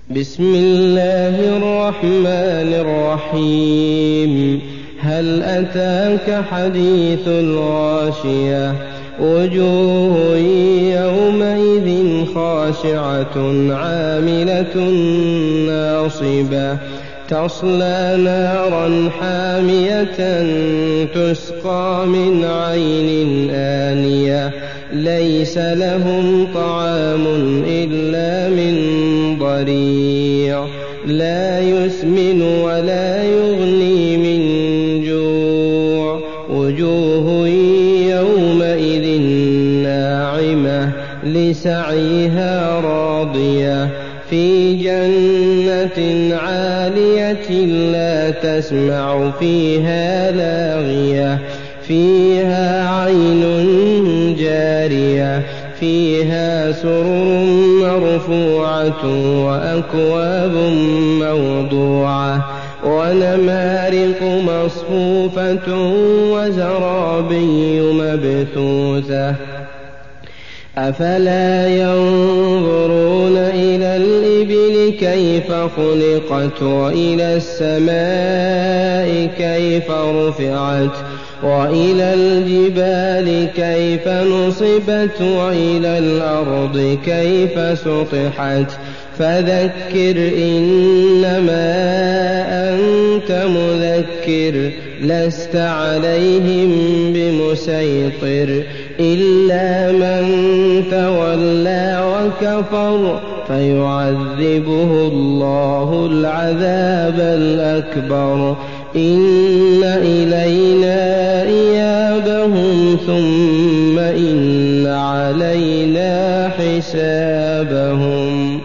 بسم الله الرحمن الرحيم. هل أتاك حديث الغاشية؟ وجوه يومئذ خاشعة عاملة ناصبة تصلى نارا حامية تسقى من عين آنية ليس لهم طعام إلا من ضريع لا يسمن ولا يغني من جوع. وجوه يومئذ ناعمة لسعيها راضية في جنة عالية لا تسمع فيها لاغية فيها عين جارية فيها سرر مرفوعة وأكواب موضوعة ونمارق مصفوفة وزرابي مبثوثة. أفلا ينظرون إلى الإبل كيف خلقت وإلى السماء كيف رفعت وإلى الجبال كيف نصبت وإلى الأرض كيف سطحت. فذكر إنما أنت مذكر لست عليهم بمسيطر إلا من تولى وكفر فيعذبه الله العذاب الأكبر. إن إلينا إيابهم ثم إن علينا حسابهم.